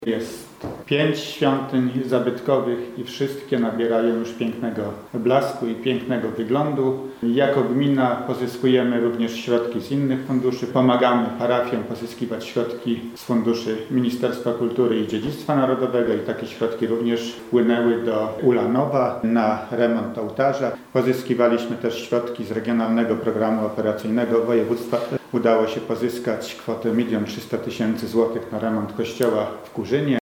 Jest 5 świątyń zabytkowych i wszystkie nabierają już pięknego blasku i pięknego wyglądu. Jako gmina pozyskujemy również środki z innych funduszy. Pomagamy parafiom pozyskiwać środki z funduszy Ministerstwa Kultury i Dziedzictwa Narodowego i takie środki również wpłynęły do Ulanowa na remont ołtarza. Pozyskiwaliśmy też środki z Regionalnego Programu Operacyjnego Województwa. Udało się pozyskać kwotę 1 300 000 złotych na remont kościoła w Kurzynie.